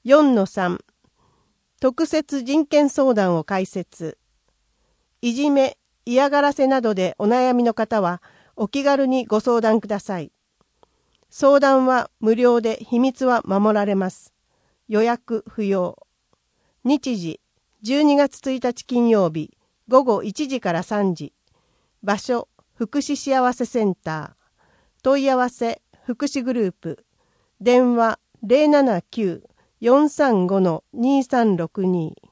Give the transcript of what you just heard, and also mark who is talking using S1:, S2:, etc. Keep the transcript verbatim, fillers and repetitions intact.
S1: よんのさん 特設人権相談を開設。いじめ、嫌がらせなどでお悩みの方はお気軽にご相談ください。相談は無料で秘密は守られます。予約不要。日時じゅうにがつついたち金曜日ごごいちじからさんじ。場所福祉幸せセンター。問い合わせ福祉グループ。電話 ゼロななきゅう よんさんご にさんろくに。